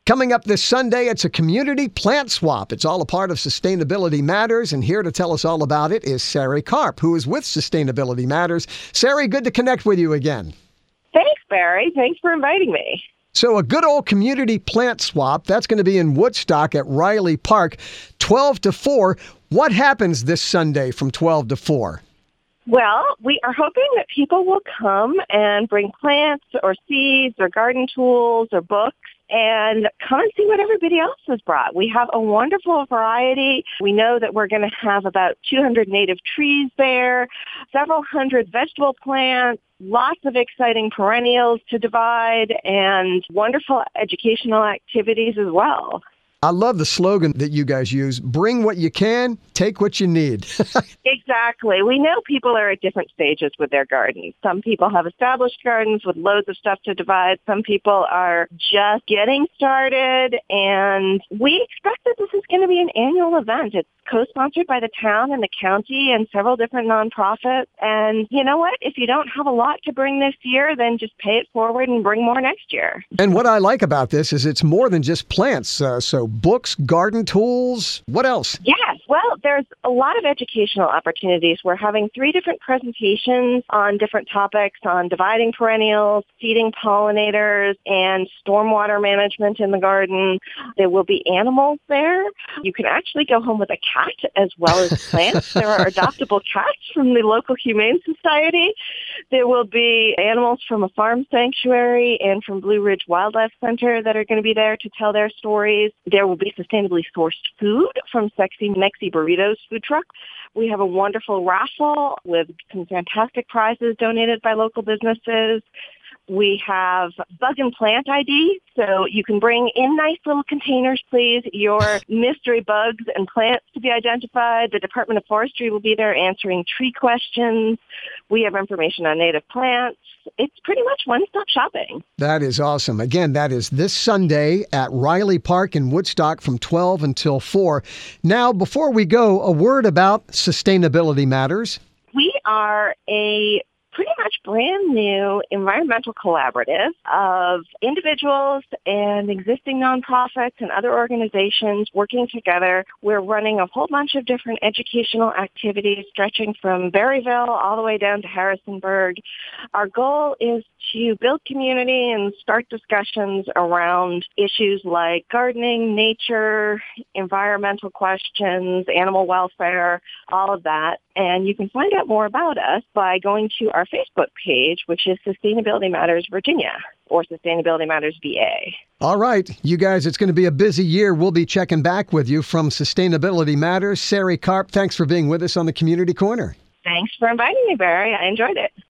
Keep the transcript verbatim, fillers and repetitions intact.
Coming up this Sunday, it's a community plant swap. It's all a part of Sustainability Matters, and here to tell us all about it is Sari Karp, who is with Sustainability Matters. Sari, good to connect with you again. Thanks, Barry. Thanks for inviting me. So a good old community plant swap, that's going to be in Woodstock at Riley Park, twelve to four. What happens this Sunday from twelve to four? Well, we are hoping that people will come and bring plants or seeds or garden tools or books and come and see what everybody else has brought. We have a wonderful variety. We know that we're going to have about two hundred native trees there, several hundred vegetable plants, lots of exciting perennials to divide, and wonderful educational activities as well. I love the slogan that you guys use, bring what you can, take what you need. Exactly. We know people are at different stages with their gardens. Some people have established gardens with loads of stuff to divide. Some people are just getting started, and we expect that this is going to be an annual event. It's co-sponsored by the town and the county and several different nonprofits. And you know what? If you don't have a lot to bring this year, then just pay it forward and bring more next year. And what I like about this is it's more than just plants. Uh, so books, garden tools, what else? Yes. Well, there's a lot of educational opportunities. We're having three different presentations on different topics on dividing perennials, seeding pollinators, and stormwater management in the garden. There will be animals there. You can actually go home with a cat as well as plants. There are adoptable cats from the local Humane Society. There will be animals from a farm sanctuary and from Blue Ridge Wildlife Center that are going to be there to tell their stories. There will be sustainably sourced food from Sexy Mexi Burritos food truck. We have a wonderful raffle with some fantastic prizes donated by local businesses. We have bug and plant I D, so you can bring in nice little containers, please, your mystery bugs and plants to be identified. The Department of Forestry will be there answering tree questions. We have information on native plants. It's pretty much one-stop shopping. That is awesome. Again, that is this Sunday at Riley Park in Woodstock from twelve until four. Now, before we go, a word about Sustainability Matters. We are a pretty much brand new environmental collaborative of individuals and existing nonprofits and other organizations working together. We're running a whole bunch of different educational activities stretching from Berryville all the way down to Harrisonburg. Our goal is to build community and start discussions around issues like gardening, nature, environmental questions, animal welfare, all of that. And you can find out more about us by going to our Facebook page, which is Sustainability Matters Virginia or Sustainability Matters V A. All right, you guys, it's going to be a busy year. We'll be checking back with you from Sustainability Matters. Sari Karp, thanks for being with us on the Community Corner. Thanks for inviting me, Barry. I enjoyed it.